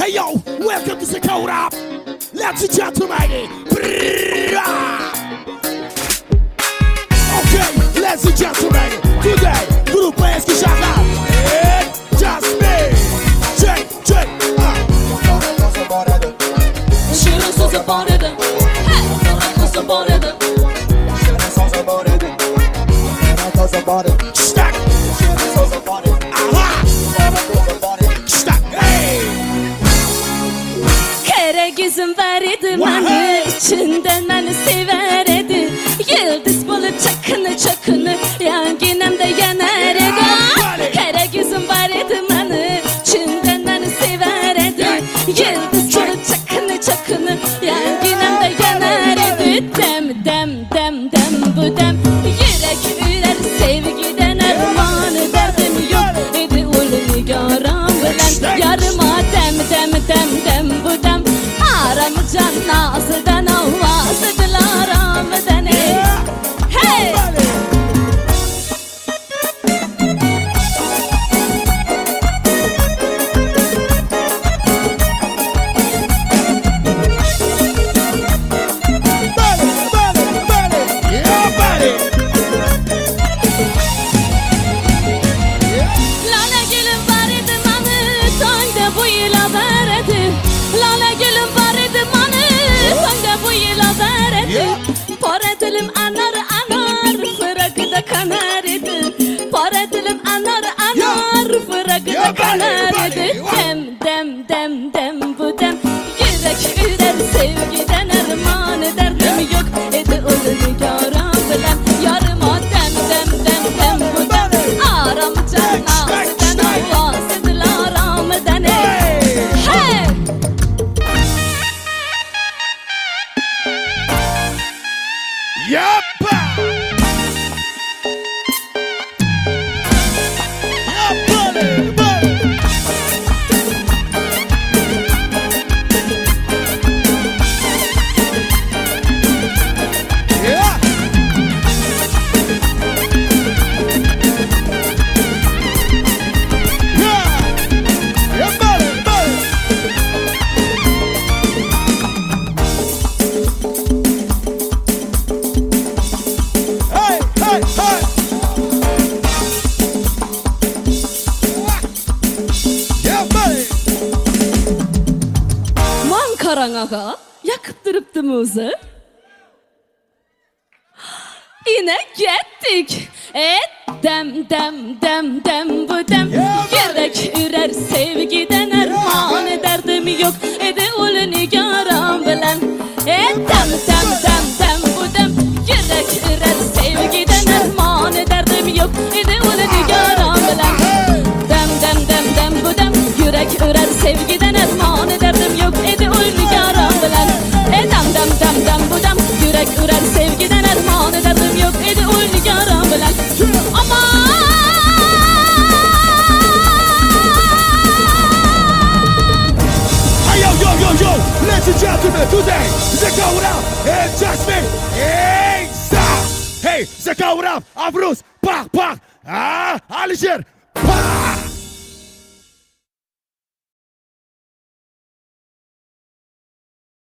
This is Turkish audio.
Hey yo, welcome to Sakura. Ladies and gentlemen. Okay, ladies and gentlemen. Today, grupo Esquijada. Just me. Check. Stack. Kara gözüm var idi bana, içinden beni sever idi. Yıldız bulup çakını, yanginimde yanar idi. Kara gözüm var idi bana, içinden beni sever idi. Yıldız bulup çakını, yanginimde yanar idi. Dem bu dem, yürek ürer sevgiden armağanı. Derdim yok idi ulunu yaram bilen. Yarıma dem bu dem. Aram can nazıdan avazıdılar aramdan. Hey! Lale gülüm var idi manı, toyda bu yıla veredi. Lale gülüm var idi manı, toyda bu yıla veredi. Para dilim anar, fıragı da kanar idi. Para dilim anar, fıragı da kanar idi. Dem bu dem, yürek ürer sevgiden armağanı. Derdim yok idi ölünü yaram bilen. Yarıma dem bu dem. Aram can ağzıdan avazıdılar aramdan. Hey! Yappa! Karanağa yakıp duruptu muzu. Yine gittik. Dem bu dem. Yürek ürer sevgiden armağan. Derdim yok edi ulunu yaram bilen. Dem bu dem. Yürek ürer sevgiden armağan. Derdim yok edi ulunu yaram bilen. Dem bu dem. Yürek ürer sevgiden armağan. Derdim yok edi ulunu yaram bilen. Dem bu dem. Yürek ürer sevgiden armağan. Derdim yok edi ulunu yaram bilen. Aman! Hey yo, ladies and gentlemen, today, Sakura and Jasmine, hey, stop! Hey, Sakura, Avrus, pak, Alisher, pak!